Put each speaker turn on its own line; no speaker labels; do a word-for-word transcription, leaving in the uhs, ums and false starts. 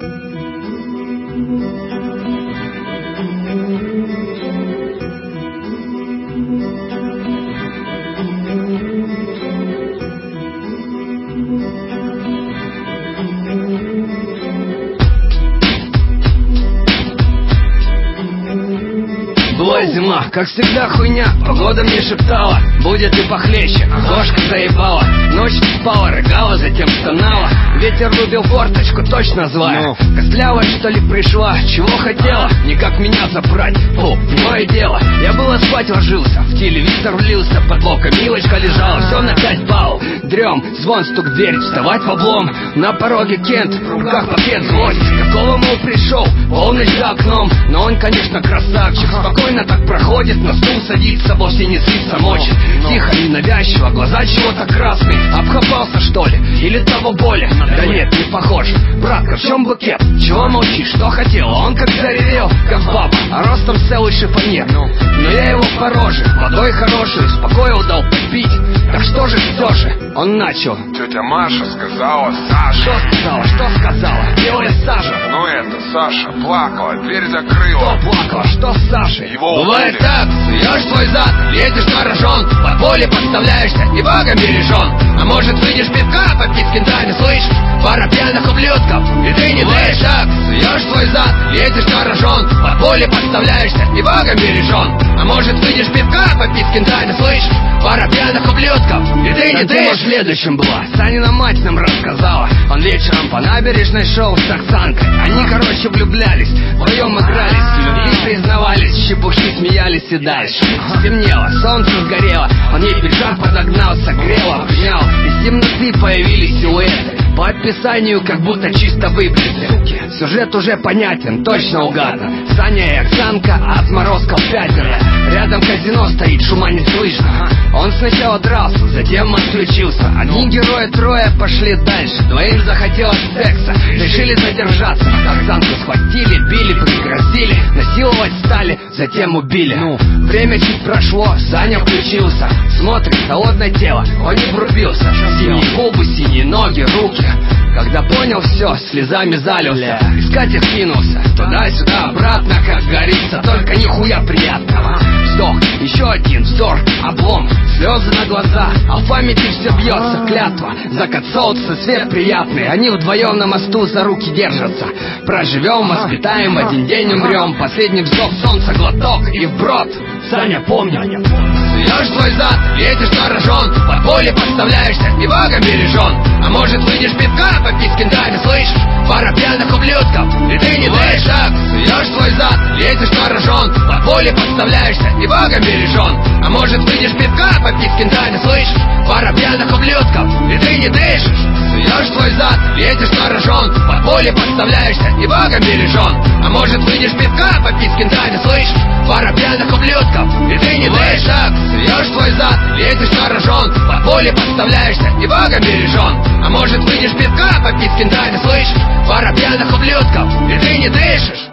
Была зима, как всегда хуйня. Погода мне шептала, будет и похлеще. Кошка заебала, ночь не спала, рыгала, затем стонала. Ветер рубил форточку, точно злая. Костлявая, что ли, пришла, чего хотела? Никак меня забрать, фу, не мое дело. Я было спать ложился, в телевизор влился. Под боком Милочка лежала, все на пять баллов. Дрем, звон, стук в дверь, вставать в облом. На пороге Кент, в руках пакет, злость. Какого, мол, пришел, полночь за окном. Но он, конечно, красавчик, спокойно так проходит, на стул садится, вовсе не злится, мочит. Тихо, ненавязчиво, глаза чего-то красные. Обхапался, что ли? Или того более? Да нет, не похож. Братка, в чем букет? Чего молчишь? Что хотел? Он как заревел, как баба, а ростом целый шифонер. Но я его по роже, водой хорошей, успокоил, дал попить. Так что же, все же? Он начал.
Тетя Маша сказала Саша.
Что сказала? Что сказала? Белая Саша.
Ну это Саша плакала, дверь закрыла.
Кто плакала? Что с Сашей?
Его
бывает
убили.
так, суешь свой зад, едешь на рожон, по поле подставляешься и богом бережен. А может выйдешь пивка попить с кентами, слышь? Пара пьяных ублюдков, и ты не даешь так. Суешь свой зад, едешь на рожон, по поле подставляешься и богом бережен. А может выйдешь пивка попить с кентами, слышь? Пара пьяных ублюдков, и ты не даешь. В следующем была, Санина мать нам рассказала. Он вечером по набережной шел с Оксанкой. Они, короче, влюблялись, вдвоем игрались, в любви признавались, щепушки смеялись и дальше. Стемнело, солнце сгорело, он ей пиджак подогнал, согрел, обнял. Из темноты появились силуэты, по описанию как будто чисто выбриты. Сюжет уже понятен, точно угадан. Саня и Оксанка, отморозков пятеро. Рядом казино стоит, шума не слышно. Он сначала дрался, затем отключился. Одни герои трое пошли дальше. Двоим захотелось секса, решили задержаться. Оксанку схватили, били, пригрозили, насиловать стали, затем убили. Ну, время чуть прошло, Саня включился. Смотрит, холодное тело, он не врубился. Синие губы, синие ноги, руки. Когда понял все, слезами залился. Искать их кинулся, туда-сюда, обратно, как говорится. Только нихуя приятного. Вздох, еще один вздор, облом, слезы на глаза, а в памяти все бьется, клятва. Закат солнца, свет приятный, они вдвоем на мосту за руки держатся. Проживем, воспитаем, один день умрем. Последний вздох солнца, глоток и вброд. Саня, помни, суешь свой зад, едешь на рожон, под поле подставляешься и богом бережен. А может выйдешь пивка попить с кентами, слышишь? Пара пьяных ублюдков, и ты не даешь шаг. Суешь свой зад, едешь на рожон, под поле подставляешься и богом бережен. А может выйдешь пивка попить с кентами, слышишь? Пара пьяных ублюдков, и ты не дышишь. Суешь свой зад, едешь на рожон, под поле подставляешься и богом бережен. А может выйдешь пивка попить с кентами, слышишь? Пара пьяных ублюдков, и ты не даешь шаг. Суешь свой зад, едешь на рожон, под поле подставляешься и богом бережен. А может выйдешь пивка попить с кентами, слышишь? Пара пьяных ублюдков, и ты не дышишь.